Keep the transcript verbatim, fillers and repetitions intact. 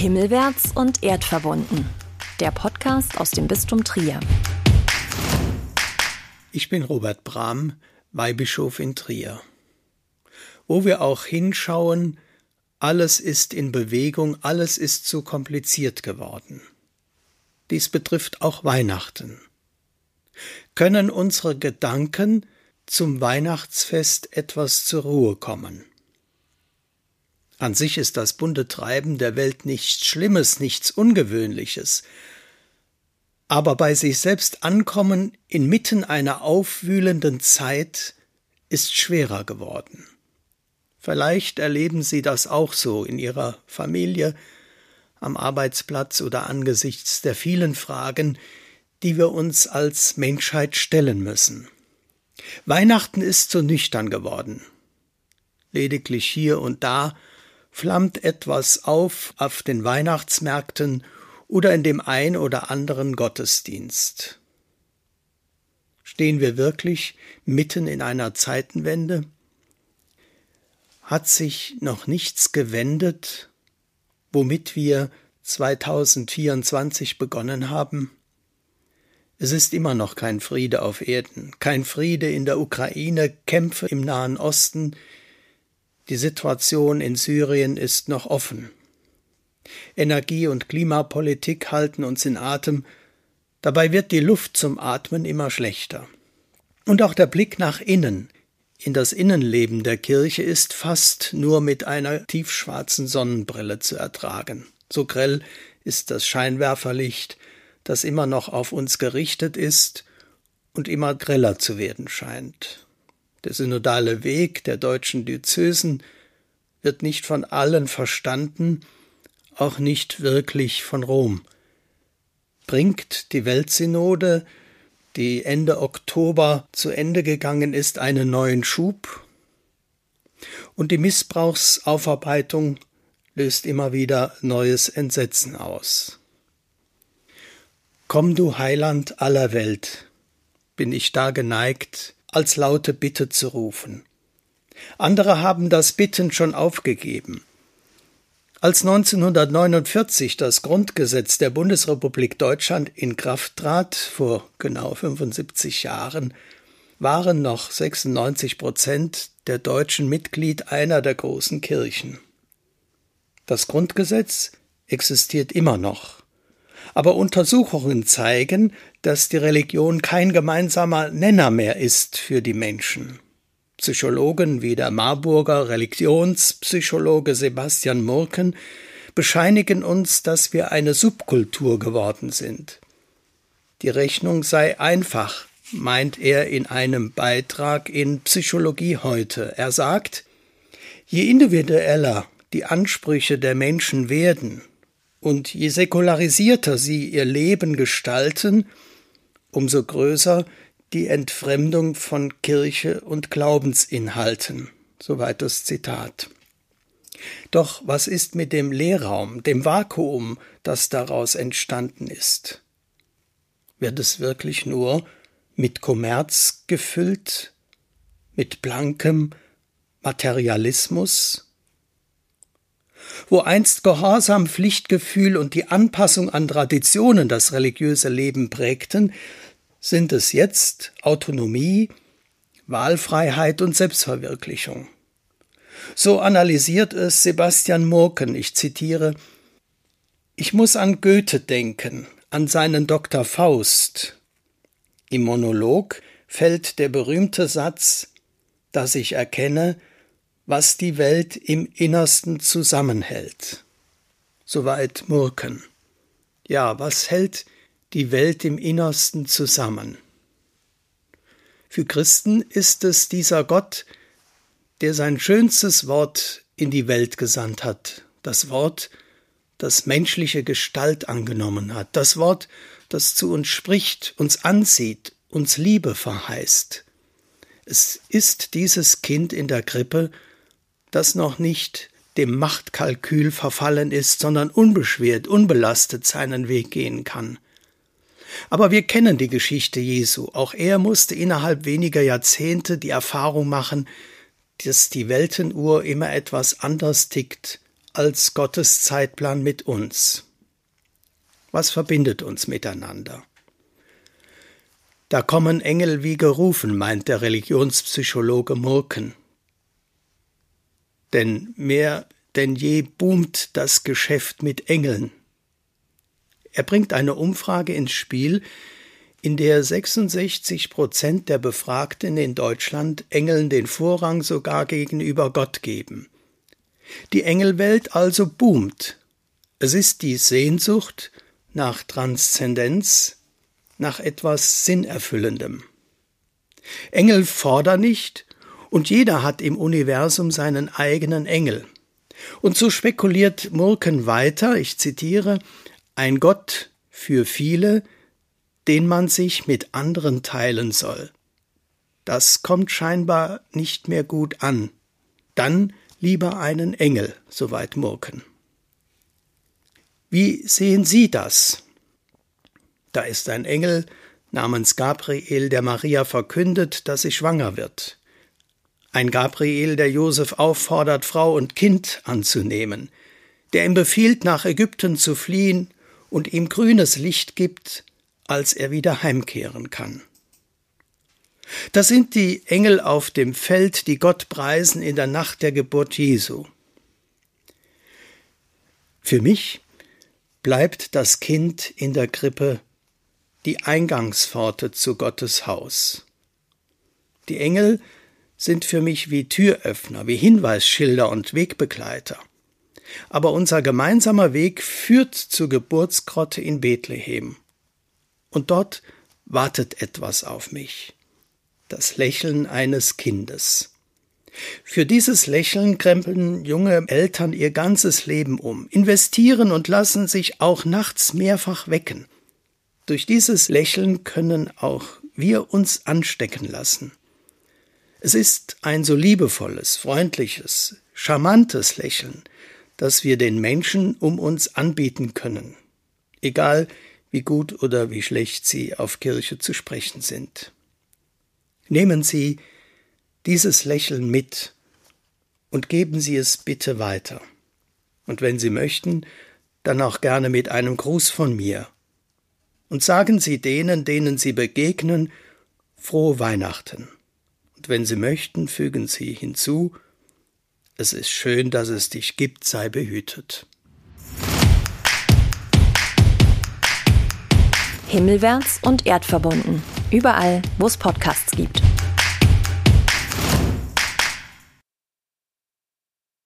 Himmelwärts und erdverbunden. Der Podcast aus dem Bistum Trier. Ich bin Robert Brahm, Weihbischof in Trier. Wo wir auch hinschauen, alles ist in Bewegung, alles ist zu kompliziert geworden. Dies betrifft auch Weihnachten. Können unsere Gedanken zum Weihnachtsfest etwas zur Ruhe kommen? An sich ist das bunte Treiben der Welt nichts Schlimmes, nichts Ungewöhnliches. Aber bei sich selbst ankommen inmitten einer aufwühlenden Zeit ist schwerer geworden. Vielleicht erleben Sie das auch so in Ihrer Familie, am Arbeitsplatz oder angesichts der vielen Fragen, die wir uns als Menschheit stellen müssen. Weihnachten ist so nüchtern geworden. Lediglich hier und da flammt etwas auf auf den Weihnachtsmärkten oder in dem ein oder anderen Gottesdienst. Stehen wir wirklich mitten in einer Zeitenwende? Hat sich noch nichts gewendet, womit wir zweitausendvierundzwanzig begonnen haben? Es ist immer noch kein Friede auf Erden, kein Friede in der Ukraine, Kämpfe im Nahen Osten. Die Situation in Syrien ist noch offen. Energie- und Klimapolitik halten uns in Atem. Dabei wird die Luft zum Atmen immer schlechter. Und auch der Blick nach innen, in das Innenleben der Kirche, ist fast nur mit einer tiefschwarzen Sonnenbrille zu ertragen. So grell ist das Scheinwerferlicht, das immer noch auf uns gerichtet ist und immer greller zu werden scheint. Der synodale Weg der deutschen Diözesen wird nicht von allen verstanden, auch nicht wirklich von Rom. Bringt die Weltsynode, die Ende Oktober zu Ende gegangen ist, einen neuen Schub? Und die Missbrauchsaufarbeitung löst immer wieder neues Entsetzen aus. Komm, du Heiland aller Welt, bin ich da geneigt, als laute Bitte zu rufen. Andere haben das Bitten schon aufgegeben. Als neunzehnhundertneunundvierzig das Grundgesetz der Bundesrepublik Deutschland in Kraft trat, vor genau fünfundsiebzig Jahren, waren noch sechsundneunzig Prozent der Deutschen Mitglied einer der großen Kirchen. Das Grundgesetz existiert immer noch. Aber Untersuchungen zeigen, dass die Religion kein gemeinsamer Nenner mehr ist für die Menschen. Psychologen wie der Marburger Religionspsychologe Sebastian Murken bescheinigen uns, dass wir eine Subkultur geworden sind. Die Rechnung sei einfach, meint er in einem Beitrag in Psychologie heute. Er sagt, je individueller die Ansprüche der Menschen werden, und je säkularisierter sie ihr Leben gestalten, umso größer die Entfremdung von Kirche und Glaubensinhalten. Soweit das Zitat. Doch was ist mit dem Leerraum, dem Vakuum, das daraus entstanden ist? Wird es wirklich nur mit Kommerz gefüllt, mit blankem Materialismus? Wo einst Gehorsam, Pflichtgefühl und die Anpassung an Traditionen das religiöse Leben prägten, sind es jetzt Autonomie, Wahlfreiheit und Selbstverwirklichung. So analysiert es Sebastian Murken, ich zitiere: Ich muss an Goethe denken, an seinen Doktor Faust. Im Monolog fällt der berühmte Satz, dass ich erkenne, was die Welt im Innersten zusammenhält. Soweit Murken. Ja, was hält die Welt im Innersten zusammen? Für Christen ist es dieser Gott, der sein schönstes Wort in die Welt gesandt hat. Das Wort, das menschliche Gestalt angenommen hat. Das Wort, das zu uns spricht, uns ansieht, uns Liebe verheißt. Es ist dieses Kind in der Krippe, das noch nicht dem Machtkalkül verfallen ist, sondern unbeschwert, unbelastet seinen Weg gehen kann. Aber wir kennen die Geschichte Jesu. Auch er musste innerhalb weniger Jahrzehnte die Erfahrung machen, dass die Weltenuhr immer etwas anders tickt als Gottes Zeitplan mit uns. Was verbindet uns miteinander? Da kommen Engel wie gerufen, meint der Religionspsychologe Murken. Denn mehr denn je boomt das Geschäft mit Engeln. Er bringt eine Umfrage ins Spiel, in der sechsundsechzig Prozent der Befragten in Deutschland Engeln den Vorrang sogar gegenüber Gott geben. Die Engelwelt also boomt. Es ist die Sehnsucht nach Transzendenz, nach etwas Sinnerfüllendem. Engel fordern nicht, und jeder hat im Universum seinen eigenen Engel. Und so spekuliert Murken weiter, ich zitiere, ein Gott für viele, den man sich mit anderen teilen soll. Das kommt scheinbar nicht mehr gut an. Dann lieber einen Engel, soweit Murken. Wie sehen Sie das? Da ist ein Engel namens Gabriel, der Maria verkündet, dass sie schwanger wird. Ein Gabriel, der Josef auffordert, Frau und Kind anzunehmen, der ihm befiehlt, nach Ägypten zu fliehen und ihm grünes Licht gibt, als er wieder heimkehren kann. Das sind die Engel auf dem Feld, die Gott preisen in der Nacht der Geburt Jesu. Für mich bleibt das Kind in der Krippe die Eingangspforte zu Gottes Haus. Die Engel sind für mich wie Türöffner, wie Hinweisschilder und Wegbegleiter. Aber unser gemeinsamer Weg führt zur Geburtsgrotte in Bethlehem. Und dort wartet etwas auf mich. Das Lächeln eines Kindes. Für dieses Lächeln krempeln junge Eltern ihr ganzes Leben um, investieren und lassen sich auch nachts mehrfach wecken. Durch dieses Lächeln können auch wir uns anstecken lassen. Es ist ein so liebevolles, freundliches, charmantes Lächeln, das wir den Menschen um uns anbieten können, egal wie gut oder wie schlecht sie auf Kirche zu sprechen sind. Nehmen Sie dieses Lächeln mit und geben Sie es bitte weiter. Und wenn Sie möchten, dann auch gerne mit einem Gruß von mir. Und sagen Sie denen, denen Sie begegnen, frohe Weihnachten. Und wenn Sie möchten, fügen Sie hinzu, es ist schön, dass es dich gibt, sei behütet. Himmelwärts und erdverbunden. Überall, wo es Podcasts gibt.